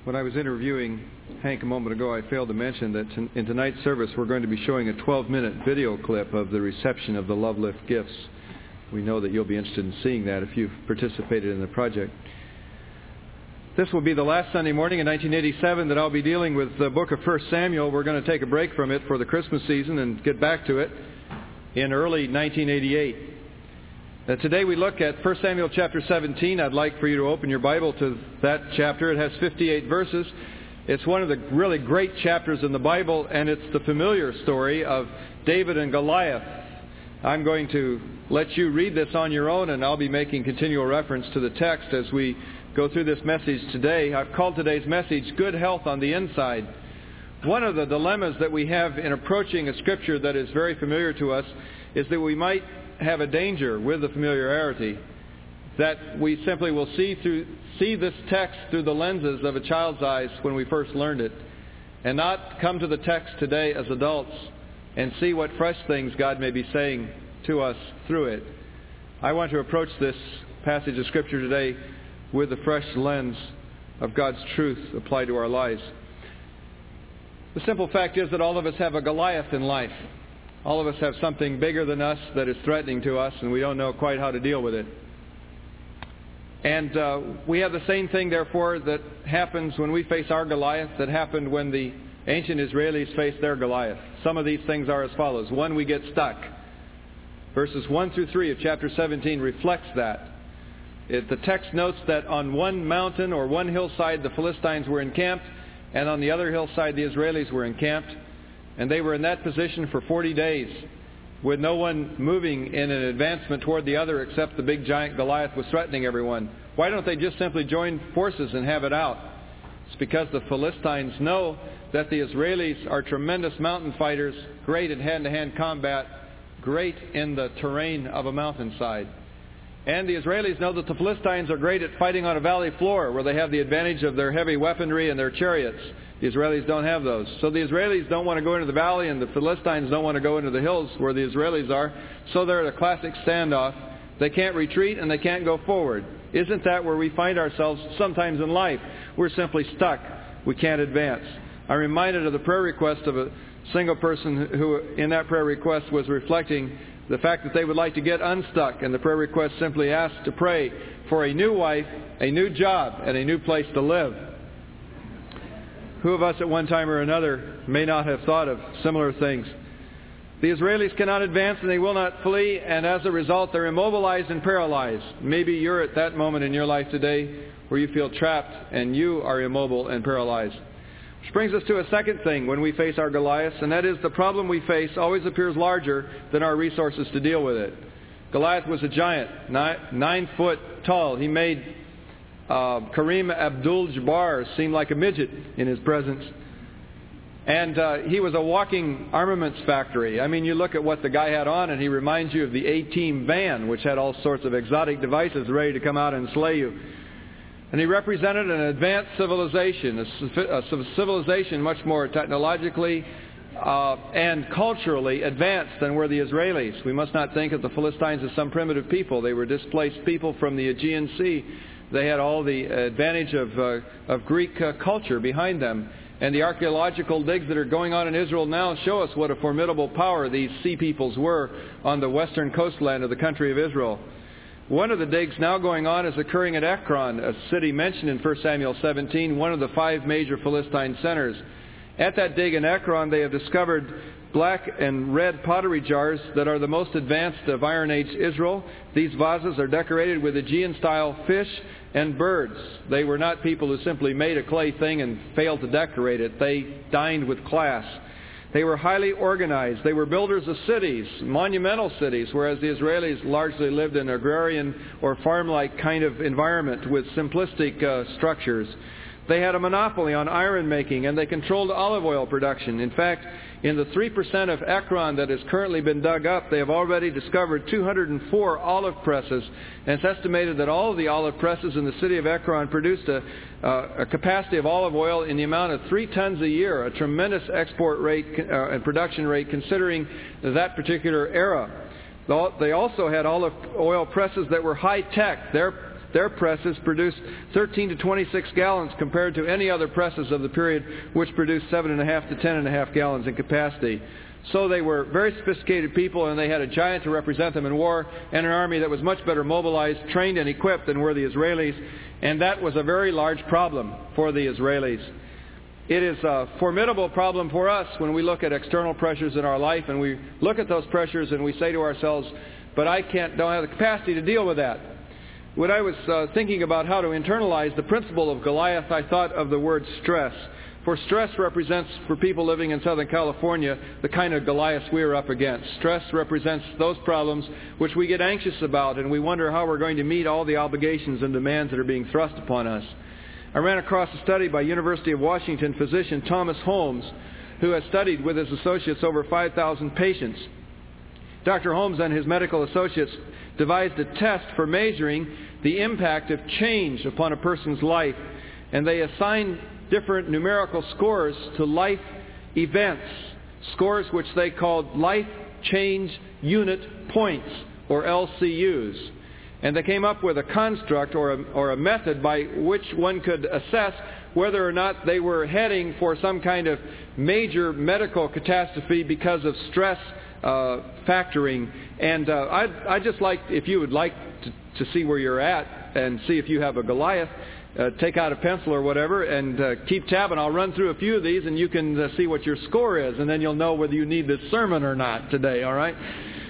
When I was interviewing Hank a moment ago, I failed to mention that in tonight's service we're going to be showing a 12-minute video clip of the reception of the Love Lift gifts. We know that you'll be interested in seeing that if you've participated in the project. This will be the last Sunday morning in 1987 that I'll be dealing with the book of 1 Samuel. We're going to take a break from it for the Christmas season and get back to it in early 1988. Today we look at 1 Samuel chapter 17. I'd like for you to open your Bible to that chapter. It has 58 verses. It's one of the really great chapters in the Bible, and it's the familiar story of David and Goliath. I'm going to let you read this on your own, and I'll be making continual reference to the text as we go through this message today. I've called today's message, Good Health on the Inside. One of the dilemmas that we have in approaching a scripture that is very familiar to us is that we might have a danger with the familiarity, that we simply will see this text through the lenses of a child's eyes when we first learned it, and not come to the text today as adults and see what fresh things God may be saying to us through it. I want to approach this passage of Scripture today with the fresh lens of God's truth applied to our lives. The simple fact is that all of us have a Goliath in life. All of us have something bigger than us that is threatening to us, and we don't know quite how to deal with it. And we have the same thing, therefore, that happens when we face our Goliath that happened when the ancient Israelis faced their Goliath. Some of these things are as follows. One, we get stuck. Verses 1 through 3 of chapter 17 reflects that. The text notes that on one mountain or one hillside the Philistines were encamped, and on the other hillside the Israelis were encamped. And they were in that position for 40 days with no one moving in an advancement toward the other except the big giant Goliath was threatening everyone. Why don't they just simply join forces and have it out? It's because the Philistines know that the Israelis are tremendous mountain fighters, great at hand-to-hand combat, great in the terrain of a mountainside. And the Israelis know that the Philistines are great at fighting on a valley floor where they have the advantage of their heavy weaponry and their chariots. The Israelis don't have those. So the Israelis don't want to go into the valley, and the Philistines don't want to go into the hills where the Israelis are. So they're at a classic standoff. They can't retreat and they can't go forward. Isn't that where we find ourselves sometimes in life? We're simply stuck. We can't advance. I'm reminded of the prayer request of a single person who in that prayer request was reflecting the fact that they would like to get unstuck, and the prayer request simply asked to pray for a new wife, a new job, and a new place to live. Who of us at one time or another may not have thought of similar things? The Israelis cannot advance and they will not flee, and as a result they're immobilized and paralyzed. Maybe you're at that moment in your life today where you feel trapped and you are immobile and paralyzed. Which brings us to a second thing when we face our Goliaths, and that is the problem we face always appears larger than our resources to deal with it. Goliath was a giant, 9 foot tall. He made Kareem Abdul-Jabbar seem like a midget in his presence. And he was a walking armaments factory. I mean, you look at what the guy had on and he reminds you of the A-Team van, which had all sorts of exotic devices ready to come out and slay you. And he represented an advanced civilization, a civilization much more technologically and culturally advanced than were the Israelis. We must not think of the Philistines as some primitive people. They were displaced people from the Aegean Sea. They had all the advantage of Greek culture behind them. And the archaeological digs that are going on in Israel now show us what a formidable power these sea peoples were on the western coastland of the country of Israel. One of the digs now going on is occurring at Ekron, a city mentioned in 1 Samuel 17, one of the 5 major Philistine centers. At that dig in Ekron, they have discovered black and red pottery jars that are the most advanced of Iron Age Israel. These vases are decorated with Aegean-style fish and birds. They were not people who simply made a clay thing and failed to decorate it. They dined with class. They were highly organized. They were builders of cities, monumental cities, whereas the Israelis largely lived in an agrarian or farm-like kind of environment with simplistic structures. They had a monopoly on iron making, and they controlled olive oil production. In fact, in the 3% of Ekron that has currently been dug up, they have already discovered 204 olive presses, and it's estimated that all of the olive presses in the city of Ekron produced a capacity of olive oil in the amount of 3 tons a year, a tremendous export rate and production rate considering that particular era. They also had olive oil presses that were high-tech. Their their presses produced 13 to 26 gallons compared to any other presses of the period, which produced 7.5 to 10.5 gallons in capacity. So they were very sophisticated people, and they had a giant to represent them in war, and an army that was much better mobilized, trained, and equipped than were the Israelis. And that was a very large problem for the Israelis. It is a formidable problem for us when we look at external pressures in our life, and we look at those pressures and we say to ourselves, but I don't have the capacity to deal with that. When I was thinking about how to internalize the principle of Goliath, I thought of the word stress. For stress represents, for people living in Southern California, the kind of Goliaths we are up against. Stress represents those problems which we get anxious about, and we wonder how we're going to meet all the obligations and demands that are being thrust upon us. I ran across a study by University of Washington physician Thomas Holmes, who has studied with his associates over 5,000 patients. Dr. Holmes and his medical associates devised a test for measuring the impact of change upon a person's life, and they assigned different numerical scores to life events, scores which they called Life Change Unit Points, or LCUs. And they came up with a construct or a method by which one could assess whether or not they were heading for some kind of major medical catastrophe because of stress factoring. And I'd just like, if you would like to see where you're at and see if you have a Goliath, take out a pencil or whatever and keep tab, and I'll run through a few of these, and you can see what your score is, and then you'll know whether you need this sermon or not today, all right?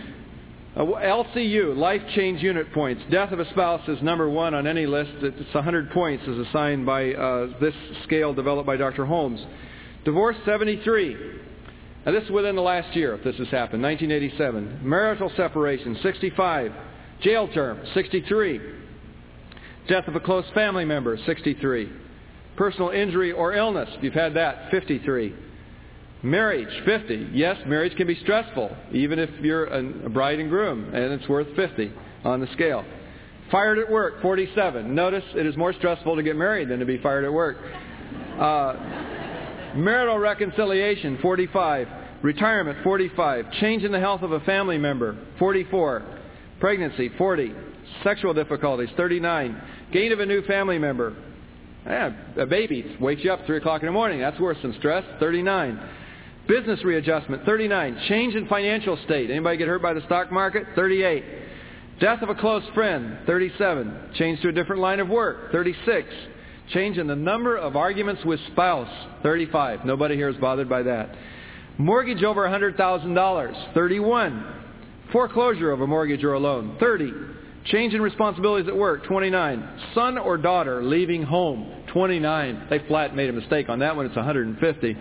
LCU, Life Change Unit Points. Death of a spouse is number one on any list. It's 100 points is assigned by this scale developed by Dr. Holmes. Divorce, 73. Now this is within the last year, if this has happened, 1987. Marital separation, 65. Jail term, 63. Death of a close family member, 63. Personal injury or illness, if you've had that, 53. Marriage, 50. Yes, marriage can be stressful, even if you're a bride and groom, and it's worth 50 on the scale. Fired at work, 47. Notice it is more stressful to get married than to be fired at work. Marital reconciliation, 45. Retirement, 45. Change in the health of a family member, 44. Pregnancy, 40. Sexual difficulties, 39. Gain of a new family member. A baby wakes you up 3 o'clock in the morning. That's worse than stress, 39. Business readjustment, 39. Change in financial state. Anybody get hurt by the stock market? 38. Death of a close friend, 37. Change to a different line of work, 36. Change in the number of arguments with spouse, 35. Nobody here is bothered by that. Mortgage over $100,000, 31. Foreclosure of a mortgage or a loan, 30. Change in responsibilities at work, 29. Son or daughter leaving home, 29. They flat made a mistake on that one. It's 150.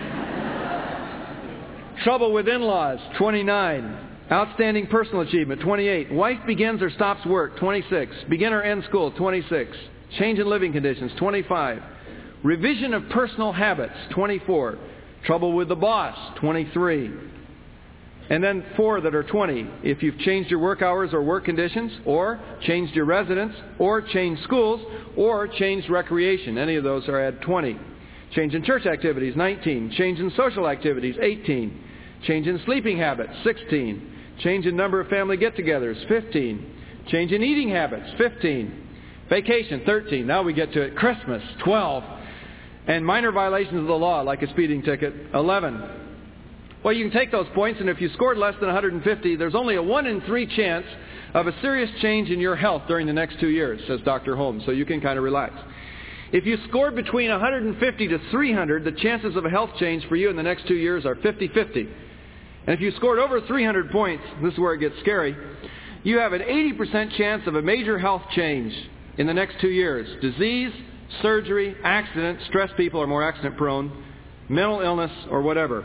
Trouble with in-laws, 29. Outstanding personal achievement, 28. Wife begins or stops work, 26. Begin or end school, 26. Change in living conditions, 25. Revision of personal habits, 24. Trouble with the boss, 23. And then 4 that are 20. If you've changed your work hours or work conditions, or changed your residence, or changed schools, or changed recreation. Any of those are at 20. Change in church activities, 19. Change in social activities, 18. Change in sleeping habits, 16. Change in number of family get-togethers, 15. Change in eating habits, 15. Vacation, 13. Now we get to it. Christmas, 12. And minor violations of the law, like a speeding ticket, 11. Well, you can take those points, and if you scored less than 150, there's only a 1 in 3 chance of a serious change in your health during the next 2 years, says Dr. Holmes, so you can kind of relax. If you scored between 150 to 300, the chances of a health change for you in the next 2 years are 50-50. And if you scored over 300 points, this is where it gets scary, you have an 80% chance of a major health change in the next 2 years. Disease, surgery, accident, stress people are more accident prone, mental illness, or whatever.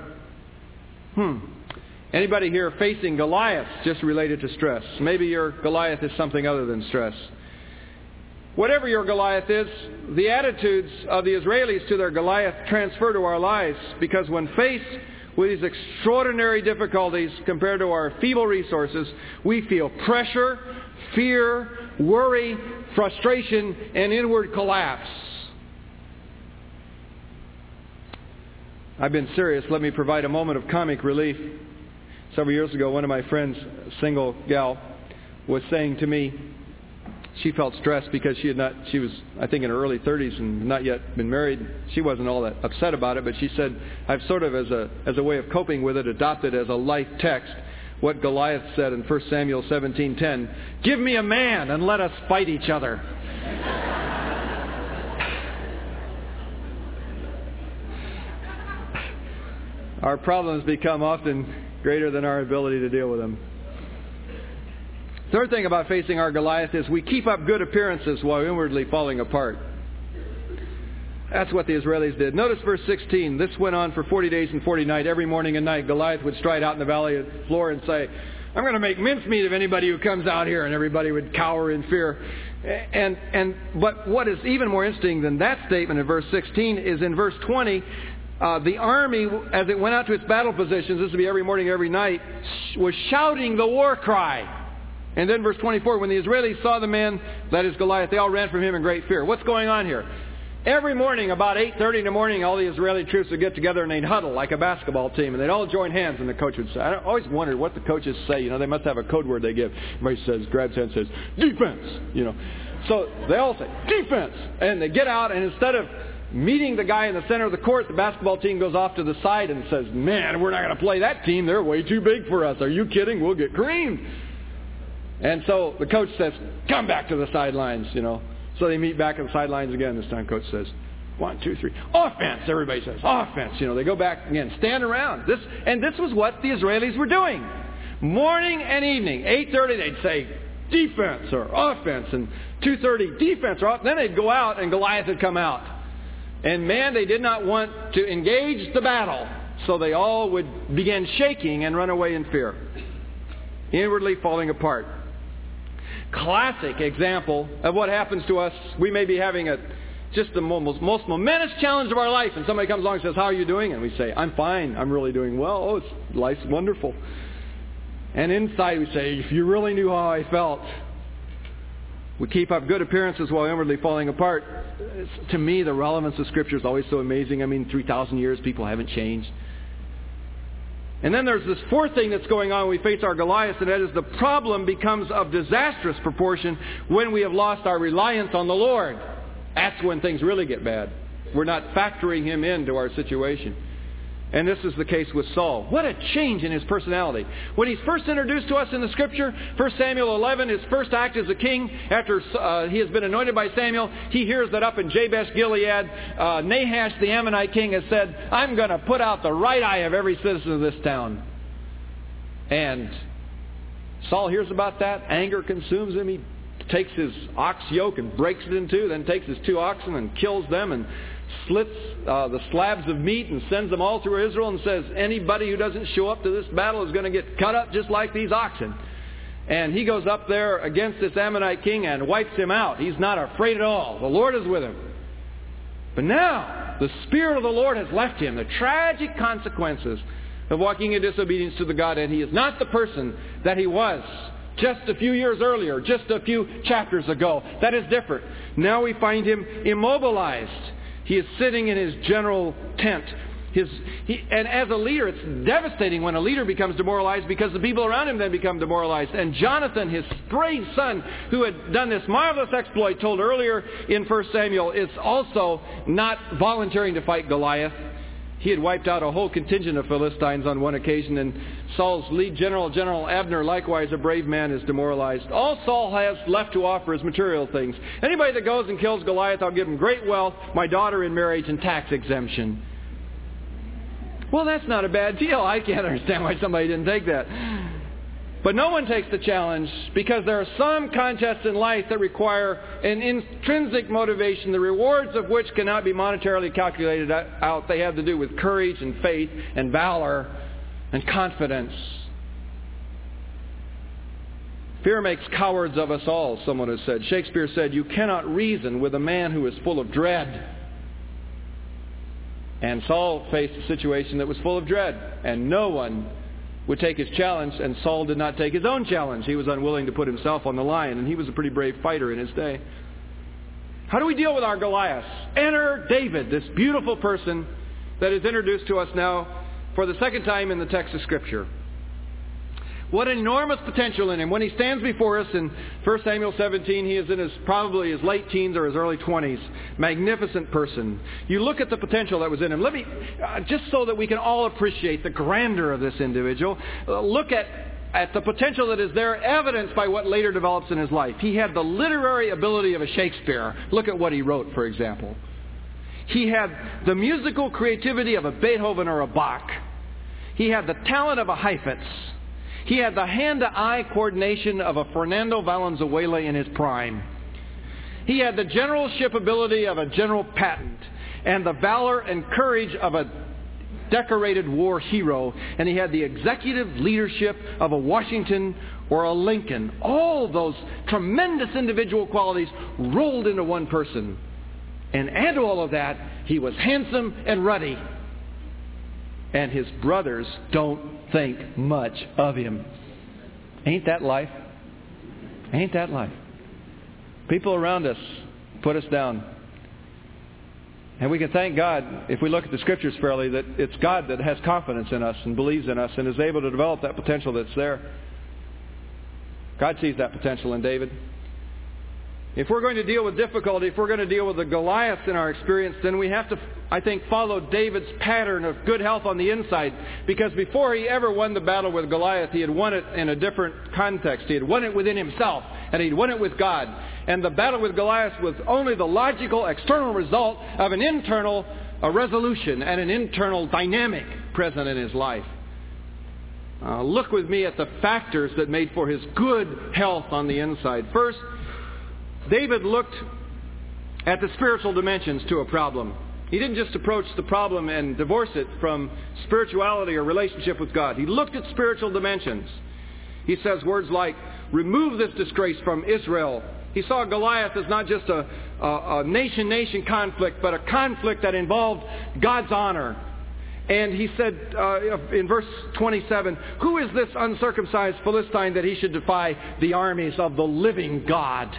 Anybody here facing Goliaths just related to stress? Maybe your Goliath is something other than stress. Whatever your Goliath is, the attitudes of the Israelis to their Goliath transfer to our lives, because when faced with these extraordinary difficulties compared to our feeble resources, we feel pressure, fear, worry, frustration, and inward collapse. I've been serious. Let me provide a moment of comic relief. Several years ago, one of my friends, a single gal, was saying to me, she felt stressed because she was, I think, in her early 30s and not yet been married. She wasn't all that upset about it, but she said, I've sort of, as a way of coping with it, adopted as a life text what Goliath said in 1 Samuel 17:10, "Give me a man and let us fight each other." Our problems become often greater than our ability to deal with them. Third thing about facing our Goliath is we keep up good appearances while inwardly falling apart. That's what the Israelis did. Notice verse 16. This went on for 40 days and 40 nights. Every morning and night, Goliath would stride out in the valley floor and say, "I'm going to make mincemeat of anybody who comes out here," and everybody would cower in fear. But what is even more interesting than that statement in verse 16 is in verse 20, the army, as it went out to its battle positions, this would be every morning, every night, was shouting the war cry. And then verse 24, when the Israelis saw the man, that is Goliath, they all ran from him in great fear. What's going on here? Every morning, about 8:30 in the morning, all the Israeli troops would get together and they'd huddle like a basketball team, and they'd all join hands, and the coach would say, I always wondered what the coaches say. They must have a code word they give. Everybody grabs hands and says, "Defense!" So they all say, "Defense!" And they get out, and instead of meeting the guy in the center of the court, the basketball team goes off to the side and says, "Man, we're not going to play that team. They're way too big for us. Are you kidding? We'll get creamed." And so the coach says, "Come back to the sidelines," So they meet back at the sidelines again. This time coach says, 1, 2, 3, offense. Everybody says, offense. They go back again, stand around. This was what the Israelis were doing. Morning and evening, 8:30 they'd say, defense or offense, and 2:30, defense or offense. Then they'd go out and Goliath would come out. And man, they did not want to engage the battle. So they all would begin shaking and run away in fear, inwardly falling apart. Classic example of what happens to us. We may be having just the most momentous challenge of our life, and somebody comes along and says, "How are you doing?" And we say, "I'm fine. I'm really doing well. Oh, life's wonderful." And inside we say, "If you really knew how I felt." We keep up good appearances while inwardly falling apart. To me, the relevance of Scripture is always so amazing. 3,000 years, people haven't changed. And then there's this fourth thing that's going on when we face our Goliaths, and that is the problem becomes of disastrous proportion when we have lost our reliance on the Lord. That's when things really get bad. We're not factoring Him into our situation. And this is the case with Saul. What a change in his personality. When he's first introduced to us in the Scripture, 1 Samuel 11, his first act as a king, after he has been anointed by Samuel, he hears that up in Jabesh Gilead, Nahash the Ammonite king has said, "I'm going to put out the right eye of every citizen of this town." And Saul hears about that. Anger consumes him. He takes his ox yoke and breaks it in two, then takes his 2 oxen and kills them and slits the slabs of meat and sends them all through Israel and says, anybody who doesn't show up to this battle is going to get cut up just like these oxen. And he goes up there against this Ammonite king and wipes him out. He's not afraid at all. The Lord is with him. But now, the Spirit of the Lord has left him. The tragic consequences of walking in disobedience to the Godhead. He is not the person that he was just a few years earlier, just a few chapters ago. That is different. Now we find him immobilized. He is sitting in his general tent. And as a leader, it's devastating when a leader becomes demoralized because the people around him then become demoralized. And Jonathan, his brave son, who had done this marvelous exploit told earlier in 1 Samuel, is also not volunteering to fight Goliath. He had wiped out a whole contingent of Philistines on one occasion, and Saul's lead general, General Abner, likewise a brave man, is demoralized. All Saul has left to offer is material things. Anybody that goes and kills Goliath, I'll give him great wealth, my daughter in marriage, and tax exemption. Well, that's not a bad deal. I can't understand why somebody didn't take that. But no one takes the challenge because there are some contests in life that require an intrinsic motivation, the rewards of which cannot be monetarily calculated out. They have to do with courage and faith and valor and confidence. Fear makes cowards of us all, someone has said. Shakespeare said, "You cannot reason with a man who is full of dread." And Saul faced a situation that was full of dread, and no one would take his challenge, and Saul did not take his own challenge. He was unwilling to put himself on the line, and he was a pretty brave fighter in his day. How do we deal with our Goliaths? Enter David, this beautiful person that is introduced to us now for the second time in the text of Scripture. What enormous potential in him. When he stands before us in 1 Samuel 17, he is in probably his late teens or his early 20s. Magnificent person. You look at the potential that was in him. Let me, just so that we can all appreciate the grandeur of this individual, look at the potential that is there, evidenced by what later develops in his life. He had the literary ability of a Shakespeare. Look at what he wrote, for example. He had the musical creativity of a Beethoven or a Bach. He had the talent of a Heifetz. He had the hand-to-eye coordination of a Fernando Valenzuela in his prime. He had the generalship ability of a General Patton and the valor and courage of a decorated war hero. And he had the executive leadership of a Washington or a Lincoln. All those tremendous individual qualities rolled into one person. And add to all of that, he was handsome and ruddy. And his brothers don't think much of him. Ain't that life? Ain't that life? People around us put us down. And we can thank God, if we look at the Scriptures fairly, that it's God that has confidence in us and believes in us and is able to develop that potential that's there. God sees that potential in David. If we're going to deal with difficulty, if we're going to deal with the Goliaths in our experience, then we have to, I think, follow David's pattern of good health on the inside. Because before he ever won the battle with Goliath, he had won it in a different context. He had won it within himself, and he'd won it with God. And the battle with Goliath was only the logical external result of an internal resolution and an internal dynamic present in his life. Look with me at the factors that made for his good health on the inside. First, David looked at the spiritual dimensions to a problem. He didn't just approach the problem and divorce it from spirituality or relationship with God. He looked at spiritual dimensions. He says words like, remove this disgrace from Israel. He saw Goliath as not just a nation-nation conflict, but a conflict that involved God's honor. And he said in verse 27, who is this uncircumcised Philistine that he should defy the armies of the living God?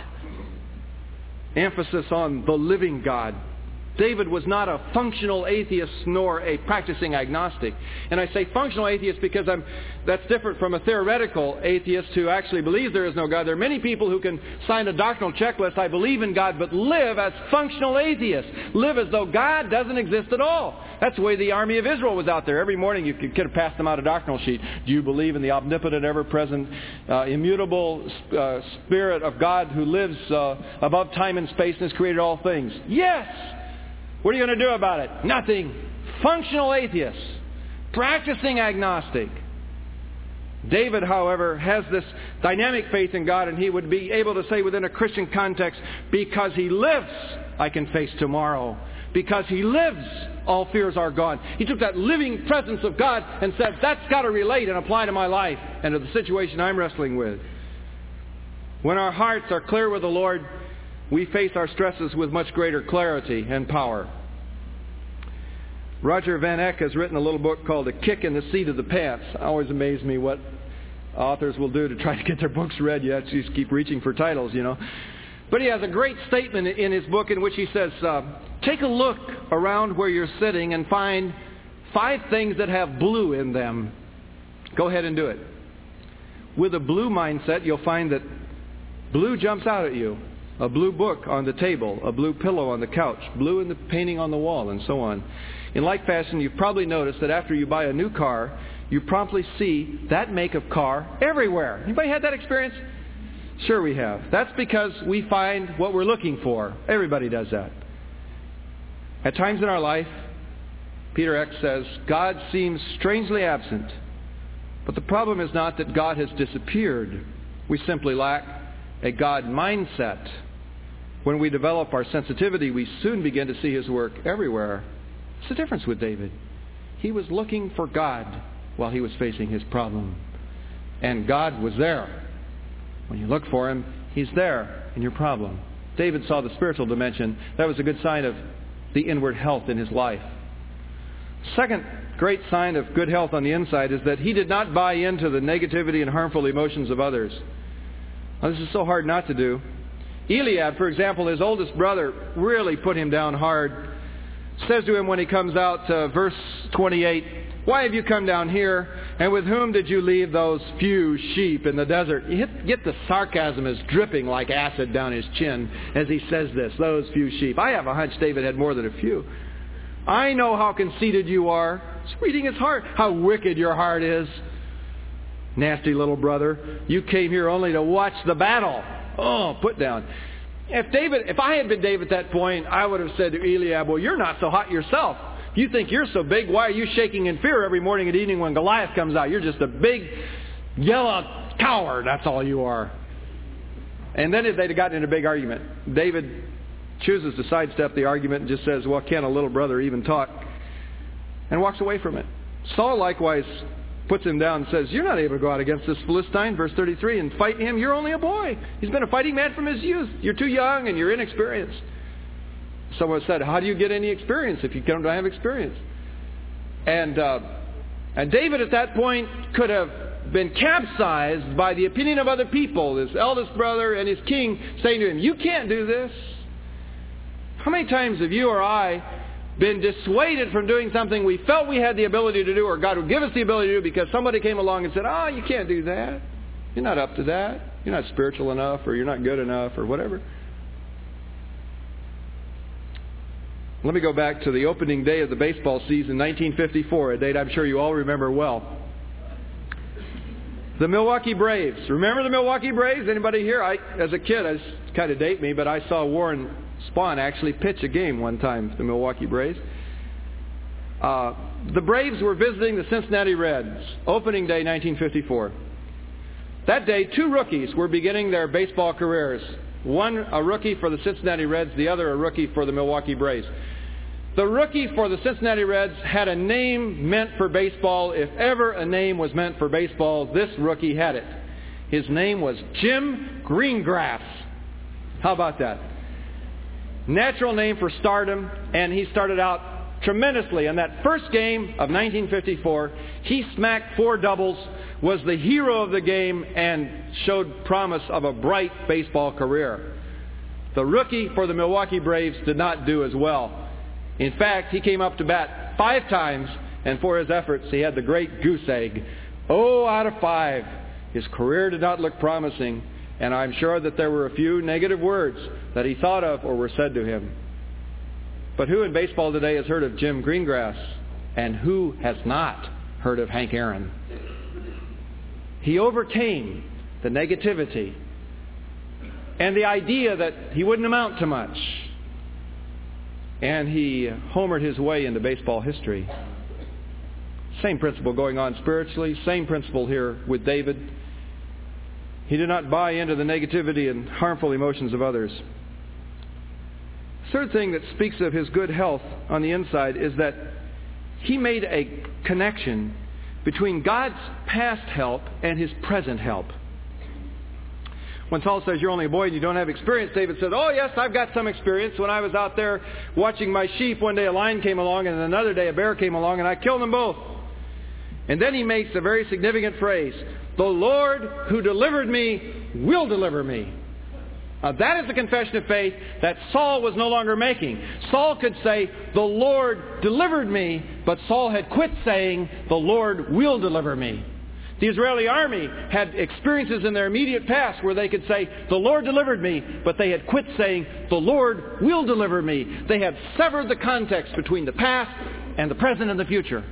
Emphasis on the living God. David was not a functional atheist nor a practicing agnostic. And I say functional atheist because that's different from a theoretical atheist who actually believes there is no God. There are many people who can sign a doctrinal checklist, I believe in God, but live as functional atheists. Live as though God doesn't exist at all. That's the way the army of Israel was out there. Every morning you could have passed them out a doctrinal sheet. Do you believe in the omnipotent, ever-present, immutable Spirit of God who lives above time and space and has created all things? Yes! What are you going to do about it? Nothing. Functional atheist. Practicing agnostic. David, however, has this dynamic faith in God, and he would be able to say within a Christian context, because he lives, I can face tomorrow. Because he lives, all fears are gone. He took that living presence of God and said, that's got to relate and apply to my life and to the situation I'm wrestling with. When our hearts are clear with the Lord, we face our stresses with much greater clarity and power. Roger Van Eck has written a little book called A Kick in the Seat of the Pants. It always amazes me what authors will do to try to get their books read. You have to just keep reaching for titles, you know. But he has a great statement in his book in which he says, take a look around where you're sitting and find 5 things that have blue in them. Go ahead and do it. With a blue mindset, you'll find that blue jumps out at you. A blue book on the table, a blue pillow on the couch, blue in the painting on the wall, and so on. In like fashion, you've probably noticed that after you buy a new car, you promptly see that make of car everywhere. Anybody had that experience? Sure we have. That's because we find what we're looking for. Everybody does that. At times in our life, Peter X says, God seems strangely absent. But the problem is not that God has disappeared. We simply lack a God mindset. When we develop our sensitivity, we soon begin to see His work everywhere. It's the difference with David. He was looking for God while he was facing his problem. And God was there. When you look for Him, He's there in your problem. David saw the spiritual dimension. That was a good sign of the inward health in his life. Second great sign of good health on the inside is that he did not buy into the negativity and harmful emotions of others. Now, this is so hard not to do. Eliab, for example, his oldest brother, really put him down hard. Says to him when he comes out, verse 28, Why have you come down here? And with whom did you leave those few sheep in the desert? You get the sarcasm is dripping like acid down his chin as he says this, those few sheep. I have a hunch David had more than a few. I know how conceited you are. It's reading his heart. How wicked your heart is. Nasty little brother. You came here only to watch the battle. Oh, put down. If I had been David at that point, I would have said to Eliab, well, you're not so hot yourself. You think you're so big, why are you shaking in fear every morning and evening when Goliath comes out? You're just a big, yellow coward. That's all you are. And then they'd have gotten in a big argument. David chooses to sidestep the argument and just says, well, can a little brother even talk? And walks away from it. Saul likewise puts him down and says, you're not able to go out against this Philistine, verse 33, and fight him. You're only a boy. He's been a fighting man from his youth. You're too young and you're inexperienced. Someone said, how do you get any experience if you don't have experience? And David at that point could have been capsized by the opinion of other people, his eldest brother and his king saying to him, you can't do this. How many times have you or I been dissuaded from doing something we felt we had the ability to do, or God would give us the ability to do, because somebody came along and said, you can't do that. You're not up to that. You're not spiritual enough, or you're not good enough, or whatever. Let me go back to the opening day of the baseball season, 1954, a date I'm sure you all remember well. The Milwaukee Braves. Remember the Milwaukee Braves? Anybody here? As a kid, it's kind of date me, but I saw Warren Spahn actually pitch a game one time for the Milwaukee Braves. The Braves were visiting the Cincinnati Reds, opening day 1954. That day, two rookies were beginning their baseball careers. One a rookie for the Cincinnati Reds, the other a rookie for the Milwaukee Braves. The rookie for the Cincinnati Reds had a name meant for baseball. If ever a name was meant for baseball, this rookie had it. His name was Jim Greengrass. How about that? Natural name for stardom, and he started out tremendously. In that first game of 1954, he smacked 4 doubles, was the hero of the game, and showed promise of a bright baseball career. The rookie for the Milwaukee Braves did not do as well. In fact, he came up to bat 5 times, and for his efforts, he had the great goose egg. 0 out of 5. His career did not look promising, and I'm sure that there were a few negative words that he thought of or were said to him. But who in baseball today has heard of Jim Greengrass? And who has not heard of Hank Aaron? He overcame the negativity and the idea that he wouldn't amount to much. And he homered his way into baseball history. Same principle going on spiritually. Same principle here with David. He did not buy into the negativity and harmful emotions of others. Third thing that speaks of his good health on the inside is that he made a connection between God's past help and his present help. When Saul says, you're only a boy and you don't have experience, David said, oh yes, I've got some experience. When I was out there watching my sheep, one day a lion came along and another day a bear came along and I killed them both. And then he makes a very significant phrase, the Lord who delivered me will deliver me. Now that is the confession of faith that Saul was no longer making. Saul could say, the Lord delivered me, but Saul had quit saying, the Lord will deliver me. The Israeli army had experiences in their immediate past where they could say, the Lord delivered me, but they had quit saying, the Lord will deliver me. They had severed the context between the past and the present and the future.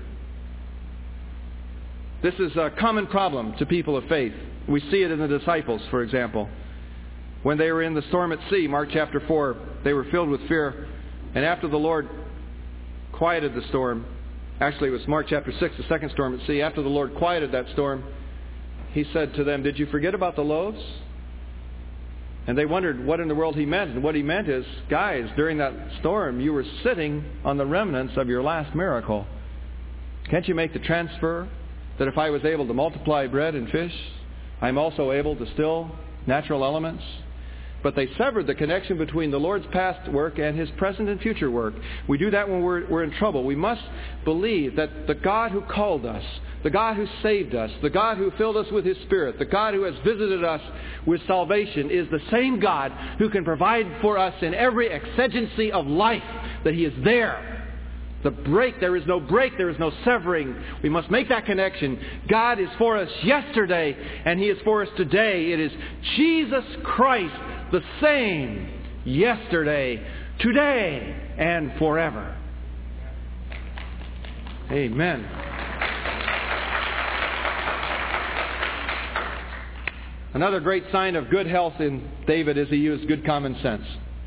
This is a common problem to people of faith. We see it in the disciples, for example. When they were in the storm at sea, Mark chapter 4, they were filled with fear. And after the Lord quieted the storm, actually it was Mark chapter 6, the second storm at sea. After the Lord quieted that storm, He said to them, did you forget about the loaves? And they wondered what in the world He meant. And what He meant is, guys, during that storm, you were sitting on the remnants of your last miracle. Can't you make the transfer that if I was able to multiply bread and fish, I'm also able to still natural elements? But they severed the connection between the Lord's past work and His present and future work. We do that when we're in trouble. We must believe that the God who called us, the God who saved us, the God who filled us with His Spirit, the God who has visited us with salvation is the same God who can provide for us in every exigency of life, that He is there The break, there is no break, there is no severing. We must make that connection. God is for us yesterday, and He is for us today. It is Jesus Christ, the same, yesterday, today, and forever. Amen. Another great sign of good health in David is he used good common sense.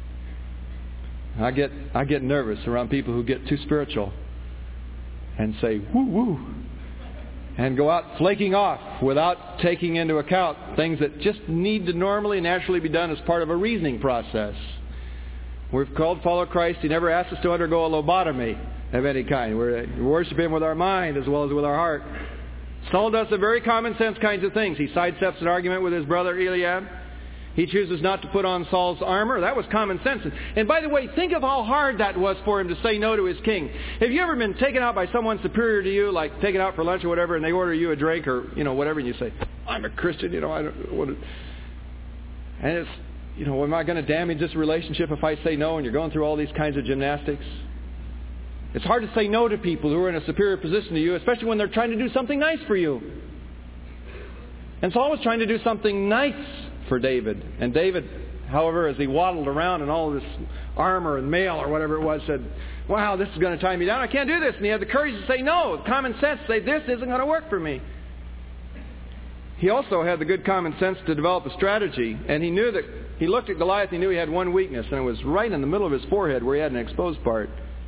I get nervous around people who get too spiritual and say, woo woo, and go out flaking off without taking into account things that just need to normally and naturally be done as part of a reasoning process. We're called to follow Christ. He never asked us to undergo a lobotomy of any kind. We're to worship Him with our mind as well as with our heart. Saul does the very common sense kinds of things. He sidesteps an argument with his brother Eliab. He chooses not to put on Saul's armor. That was common sense. And by the way, think of how hard that was for him to say no to his king. Have you ever been taken out by someone superior to you, like taken out for lunch or whatever, and they order you a drink or, whatever, and you say, I'm a Christian, I don't want to... And it's, am I going to damage this relationship if I say no? And you're going through all these kinds of gymnastics. It's hard to say no to people who are in a superior position to you, especially when they're trying to do something nice for you. And Saul was trying to do something nice for David. And David, however, as he waddled around in all of this armor and mail or whatever it was, said, wow, this is going to tie me down. I can't do this. And he had the courage to say no. Common sense, say this isn't going to work for me. He also had the good common sense to develop a strategy. And he knew that, he looked at Goliath, he knew he had one weakness. And it was right in the middle of his forehead where he had an exposed part.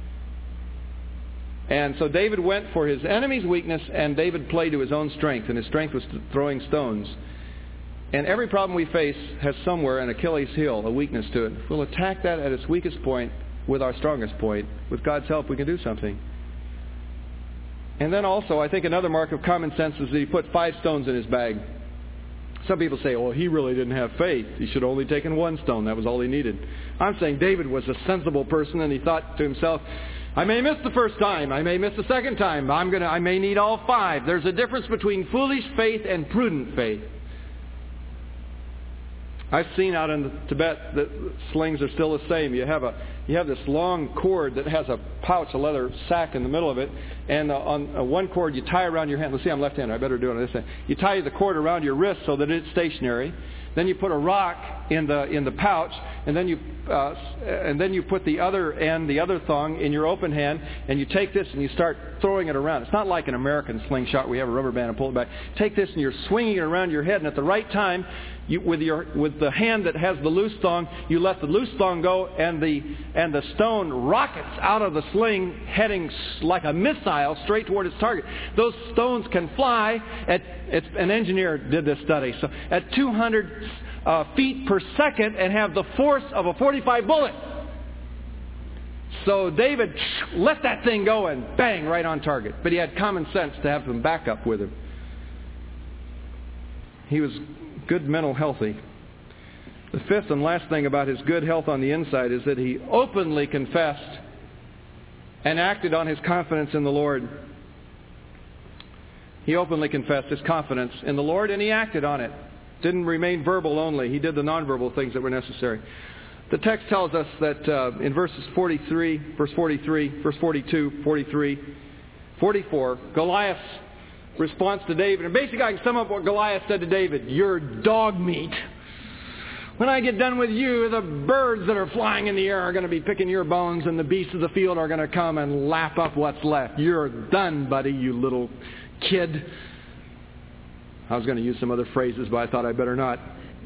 And so David went for his enemy's weakness, and David played to his own strength, and his strength was throwing stones. And every problem we face has somewhere an Achilles heel, a weakness to it. If we'll attack that at its weakest point with our strongest point, with God's help we can do something. And then also, I think another mark of common sense is that he put 5 stones in his bag. Some people say, well, he really didn't have faith. He should have only taken 1 stone. That was all he needed. I'm saying David was a sensible person, and he thought to himself, I may miss the first time. I may miss the second time. I may need all 5. There's a difference between foolish faith and prudent faith. I've seen out in Tibet that slings are still the same. You have this long cord that has a pouch, a leather sack in the middle of it, and on one cord you tie around your hand. Let's see, I'm left-handed. I better do it on this hand. You tie the cord around your wrist so that it's stationary. Then you put a rock in the pouch, and then you put the other end, the other thong, in your open hand, and you take this and you start throwing it around. It's not like an American slingshot where you have a rubber band and pull it back. Take this and you're swinging it around your head, and at the right time, with the hand that has the loose thong, you let the loose thong go, and the stone rockets out of the sling, heading like a missile straight toward its target. Those stones can fly an engineer did this study, so at 200 feet per second, and have the force of a .45 bullet. So David let that thing go and bang, right on target. But he had common sense to have some backup with him. He was good mental healthy. The fifth and last thing about his good health on the inside is that he openly confessed and acted on his confidence in the Lord. He openly confessed his confidence in the Lord, and he acted on it. Didn't remain verbal only. He did the nonverbal things that were necessary. The text tells us that in verse 42, 43, 44, Goliath's response to David. And basically I can sum up what Goliath said to David. You're dog meat. When I get done with you, the birds that are flying in the air are going to be picking your bones, and the beasts of the field are going to come and lap up what's left. You're done, buddy, you little kid. I was going to use some other phrases, but I thought I better not.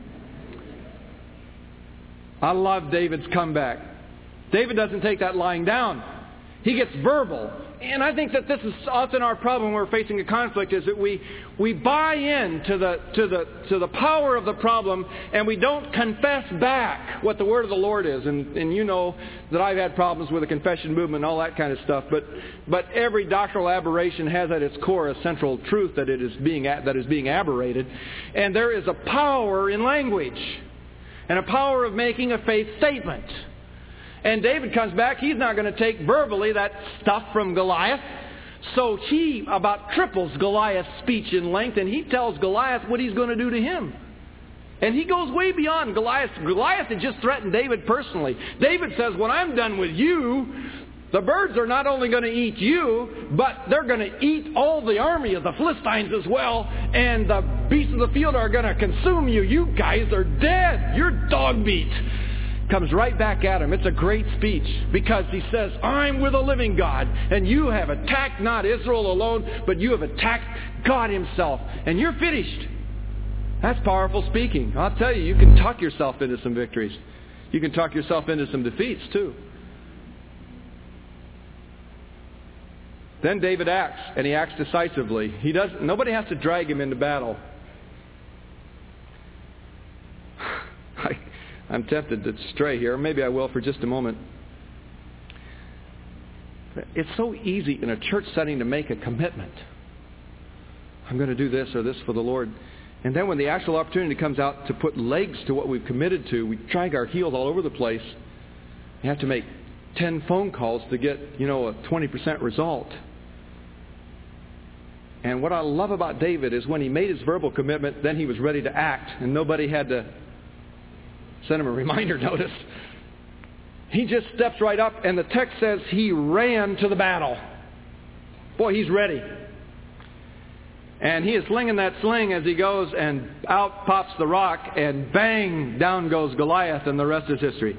I love David's comeback. David doesn't take that lying down. He gets verbal. And I think that this is often our problem when we're facing a conflict, is that we buy in to the power of the problem, and we don't confess back what the word of the Lord is. And you know that I've had problems with the confession movement and all that kind of stuff. But every doctrinal aberration has at its core a central truth that is being aberrated. And there is a power in language, and a power of making a faith statement. And David comes back. He's not going to take verbally that stuff from Goliath. So he about triples Goliath's speech in length, and he tells Goliath what he's going to do to him. And he goes way beyond Goliath. Goliath had just threatened David personally. David says, when I'm done with you, The birds are not only going to eat you, but they're going to eat all the army of the Philistines as well, and the beasts of the field are going to consume you. You guys are dead. You're dog meat. Comes right back at him. It's a great speech because he says, I'm with a living God, and you have attacked not Israel alone, but you have attacked God himself, and you're finished. That's powerful speaking. I'll tell you, you can talk yourself into some victories. You can talk yourself into some defeats too. Then David acts, and he acts decisively. Nobody has to drag him into battle. I'm tempted to stray here. Maybe I will for just a moment. It's so easy in a church setting to make a commitment. I'm going to do this or this for the Lord. And then when the actual opportunity comes out to put legs to what we've committed to, we drag our heels all over the place. You have to make 10 phone calls to get, a 20% result. And what I love about David is when he made his verbal commitment, then he was ready to act, and nobody had to send him a reminder notice. He just steps right up, and the text says he ran to the battle. Boy, he's ready. And he is slinging that sling as he goes, and out pops the rock, and bang, down goes Goliath, and the rest is history.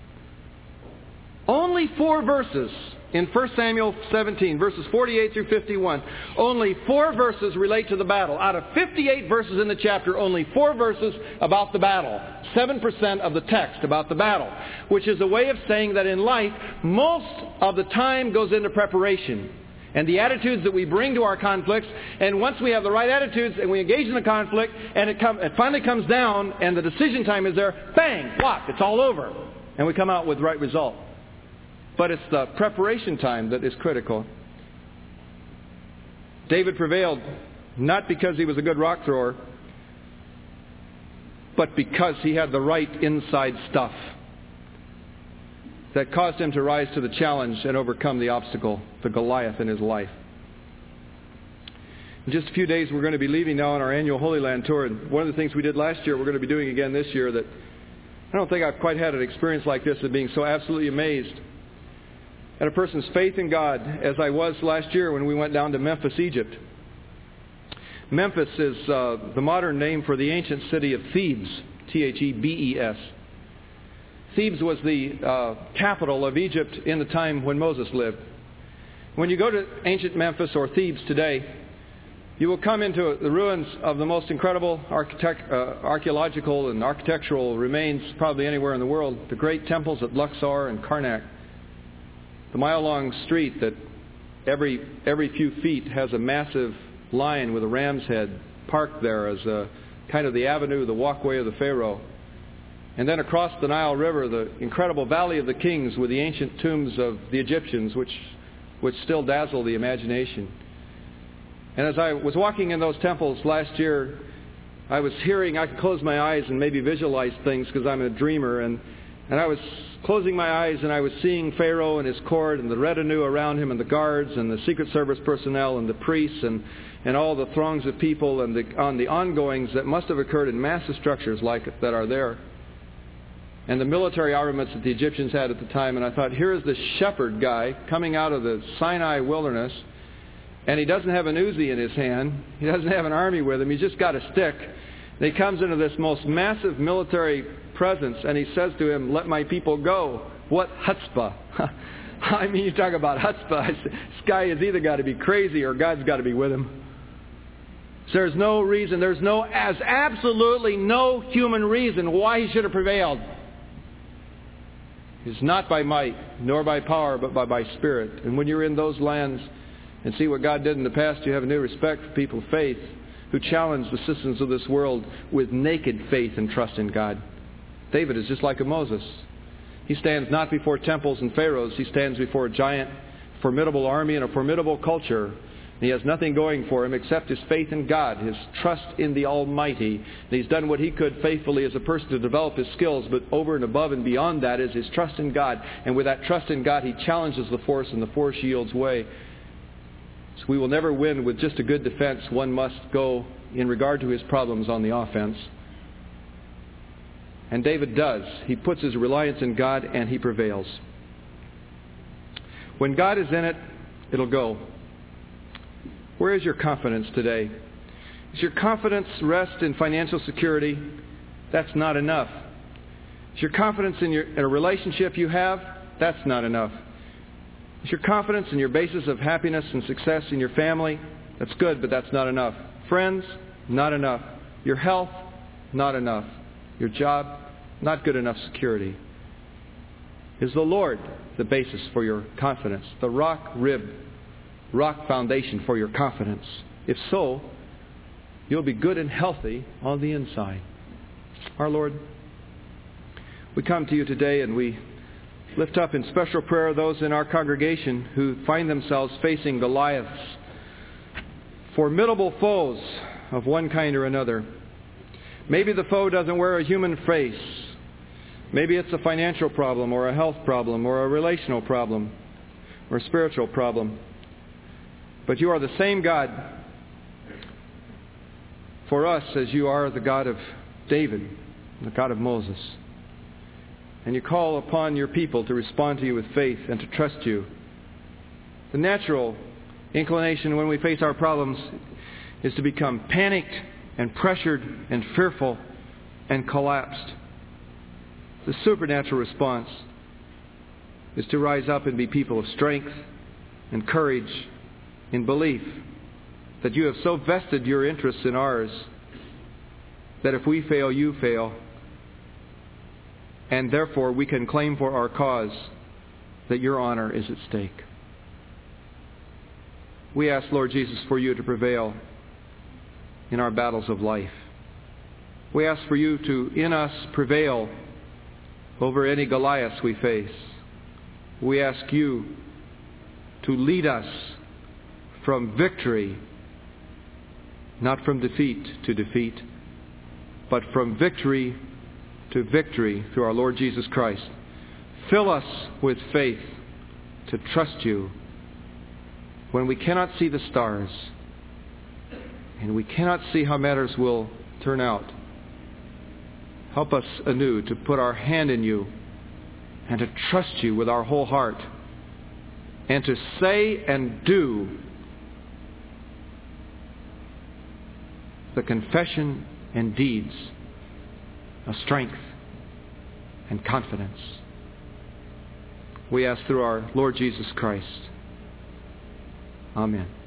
Only 4 verses in 1 Samuel 17, verses 48 through 51. Only 4 verses relate to the battle. Out of 58 verses in the chapter, only 4 verses about the battle. 7% of the text about the battle. Which is a way of saying that in life, most of the time goes into preparation. And the attitudes that we bring to our conflicts, and once we have the right attitudes and we engage in the conflict, and it finally comes down, and the decision time is there, bang, whop, it's all over. And we come out with the right result. But it's the preparation time that is critical. David prevailed not because he was a good rock thrower, but because he had the right inside stuff that caused him to rise to the challenge and overcome the obstacle, the Goliath in his life. In just a few days, we're going to be leaving now on our annual Holy Land tour. And one of the things we did last year, we're going to be doing again this year, that I don't think I've quite had an experience like this of being so absolutely amazed at a person's faith in God as I was last year when we went down to Memphis, Egypt. Memphis is the modern name for the ancient city of Thebes, Thebes. Thebes was the capital of Egypt in the time when Moses lived. When you go to ancient Memphis or Thebes today, you will come into the ruins of the most incredible archaeological and architectural remains probably anywhere in the world. The great temples at Luxor and Karnak. The mile-long street that every few feet has a massive lion with a ram's head parked there as a kind of the avenue, the walkway of the Pharaoh. And then across the Nile River, the incredible Valley of the Kings with the ancient tombs of the Egyptians, which still dazzle the imagination. And as I was walking in those temples last year, I could close my eyes and maybe visualize things because I'm a dreamer. And I was closing my eyes and I was seeing Pharaoh and his court and the retinue around him and the guards and the Secret Service personnel and the priests and all the throngs of people and the ongoings that must have occurred in massive structures like that are there. And the military armaments that the Egyptians had at the time. And I thought, here is this shepherd guy coming out of the Sinai wilderness, and he doesn't have an Uzi in his hand. He doesn't have an army with him. He's just got a stick. And he comes into this most massive military presence, and he says to him, let my people go. What chutzpah. I mean, you talk about chutzpah. This guy has either got to be crazy or God's got to be with him. So there's no reason, as absolutely no human reason why he should have prevailed. It's not by might, nor by power, but by Spirit. And when you're in those lands and see what God did in the past, you have a new respect for people of faith who challenge the systems of this world with naked faith and trust in God. David is just like a Moses. He stands not before temples and pharaohs. He stands before a giant, formidable army and a formidable culture. He has nothing going for him except his faith in God, his trust in the Almighty. And he's done what he could faithfully as a person to develop his skills, but over and above and beyond that is his trust in God. And with that trust in God, he challenges the force and the force yields way. So we will never win with just a good defense. One must go in regard to his problems on the offense. And David does. He puts his reliance in God and he prevails. When God is in it, it'll go. Where is your confidence today? Is your confidence rest in financial security? That's not enough. Is your confidence in a relationship you have? That's not enough. Is your confidence in your basis of happiness and success in your family? That's good, but that's not enough. Friends? Not enough. Your health? Not enough. Your job? Not good enough security. Is the Lord the basis for your confidence? The rock foundation for your confidence? If so, you'll be good and healthy on the inside. Our Lord, we come to you today and we lift up in special prayer those in our congregation who find themselves facing Goliaths, formidable foes of one kind or another. Maybe the foe doesn't wear a human face. Maybe it's a financial problem or a health problem or a relational problem or a spiritual problem. But you are the same God for us as you are the God of David, the God of Moses. And you call upon your people to respond to you with faith and to trust you. The natural inclination when we face our problems is to become panicked and pressured and fearful and collapsed. The supernatural response is to rise up and be people of strength and courage in belief that you have so vested your interests in ours that if we fail, you fail. And therefore we can claim for our cause that your honor is at stake. We ask, Lord Jesus, for you to prevail in our battles of life. We ask for you to, in us, prevail over any Goliaths we face. We ask you to lead us from victory, not from defeat to defeat, but from victory to victory through our Lord Jesus Christ. Fill us with faith to trust you when we cannot see the stars and we cannot see how matters will turn out. Help us anew to put our hand in you and to trust you with our whole heart and to say and do the confession and deeds of strength and confidence. We ask through our Lord Jesus Christ. Amen.